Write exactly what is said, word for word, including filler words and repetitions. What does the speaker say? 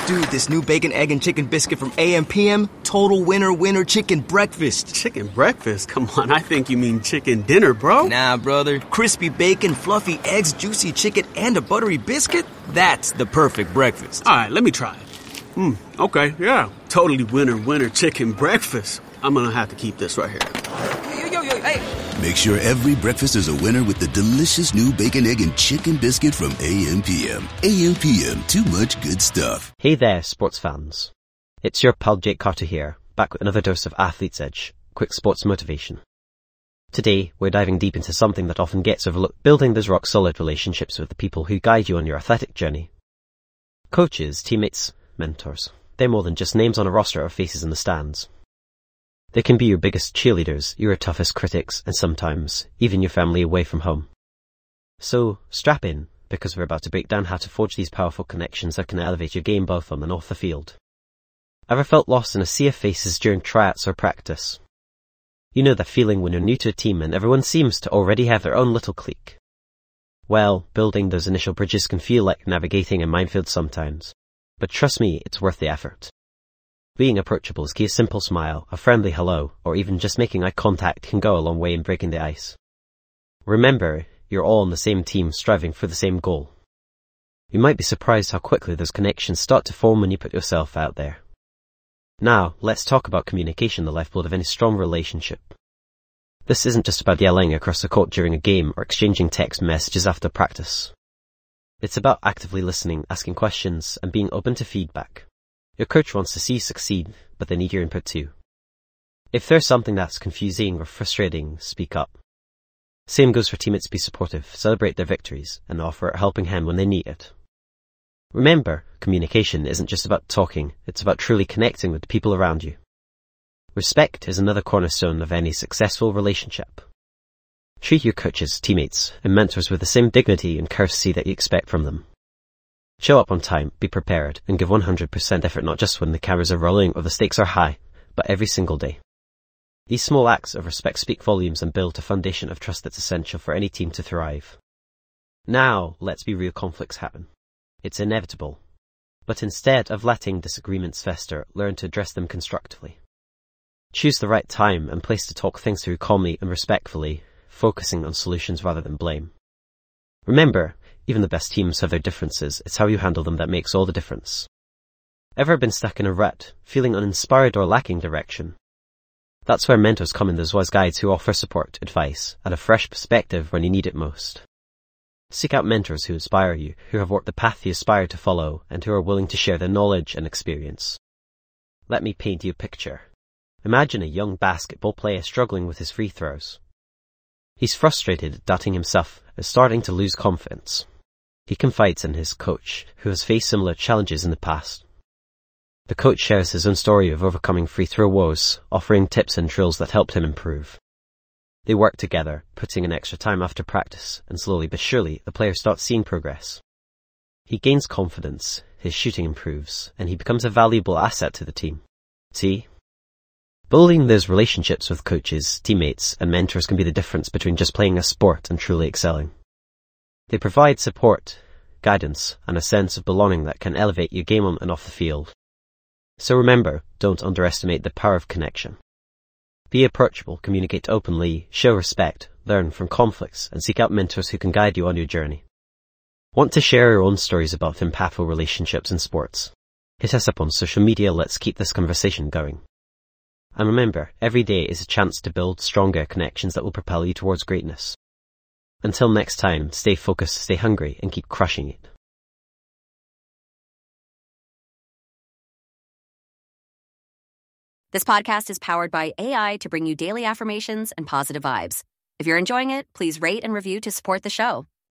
Dude, this new bacon, egg, and chicken biscuit from A M P M, total winner, winner chicken breakfast. Chicken breakfast? Come on, I think you mean chicken dinner, bro. Nah, brother. Crispy bacon, fluffy eggs, juicy chicken, and a buttery biscuit? That's the perfect breakfast. All right, let me try it. Hmm, okay, yeah. Totally winner, winner chicken breakfast. I'm gonna have to keep this right here. Yo, yo, yo, hey. Make sure every breakfast is a winner with the delicious new bacon, egg, and chicken biscuit from A M P M. A M P M, too much good stuff. Hey there, sports fans. It's your pal Jake Carter here, back with another dose of Athlete's Edge, quick sports motivation. Today, we're diving deep into something that often gets overlooked, building those rock-solid relationships with the people who guide you on your athletic journey. Coaches, teammates, mentors. They're more than just names on a roster or faces in the stands. They can be your biggest cheerleaders, your toughest critics, and sometimes even your family away from home. So, strap in, because we're about to break down how to forge these powerful connections that can elevate your game both on and off the field. Ever felt lost in a sea of faces during tryouts or practice? You know that feeling when you're new to a team and everyone seems to already have their own little clique. Well, building those initial bridges can feel like navigating a minefield sometimes. But trust me, it's worth the effort. Being approachable is key. A simple smile, a friendly hello, or even just making eye contact can go a long way in breaking the ice. Remember, you're all on the same team striving for the same goal. You might be surprised how quickly those connections start to form when you put yourself out there. Now, let's talk about communication, the lifeblood of any strong relationship. This isn't just about yelling across the court during a game or exchanging text messages after practice. It's about actively listening, asking questions, and being open to feedback. Your coach wants to see you succeed, but they need your input too. If there's something that's confusing or frustrating, speak up. Same goes for teammates. Be supportive, celebrate their victories, and offer a helping hand when they need it. Remember, communication isn't just about talking, it's about truly connecting with the people around you. Respect is another cornerstone of any successful relationship. Treat your coaches, teammates, and mentors with the same dignity and courtesy that you expect from them. Show up on time, be prepared, and give one hundred percent effort not just when the cameras are rolling or the stakes are high, but every single day. These small acts of respect speak volumes and build a foundation of trust that's essential for any team to thrive. Now, let's be real, conflicts happen. It's inevitable. But instead of letting disagreements fester, learn to address them constructively. Choose the right time and place to talk things through calmly and respectfully, focusing on solutions rather than blame. Remember, even the best teams have their differences. It's how you handle them that makes all the difference. Ever been stuck in a rut, feeling uninspired or lacking direction? That's where mentors come in, those wise guides who offer support, advice, and a fresh perspective when you need it most. Seek out mentors who inspire you, who have walked the path you aspire to follow, and who are willing to share their knowledge and experience. Let me paint you a picture. Imagine a young basketball player struggling with his free throws. He's frustrated, doubting himself, and starting to lose confidence. He confides in his coach, who has faced similar challenges in the past. The coach shares his own story of overcoming free throw woes, offering tips and drills that helped him improve. They work together, putting in extra time after practice, and slowly but surely, the player starts seeing progress. He gains confidence, his shooting improves, and he becomes a valuable asset to the team. See? Building those relationships with coaches, teammates, and mentors can be the difference between just playing a sport and truly excelling. They provide support, guidance, and a sense of belonging that can elevate your game on and off the field. So remember, don't underestimate the power of connection. Be approachable, communicate openly, show respect, learn from conflicts, and seek out mentors who can guide you on your journey. Want to share your own stories about impactful relationships in sports? Hit us up on social media. Let's keep this conversation going. And remember, every day is a chance to build stronger connections that will propel you towards greatness. Until next time, stay focused, stay hungry, and keep crushing it. This podcast is powered by A I to bring you daily affirmations and positive vibes. If you're enjoying it, please rate and review to support the show.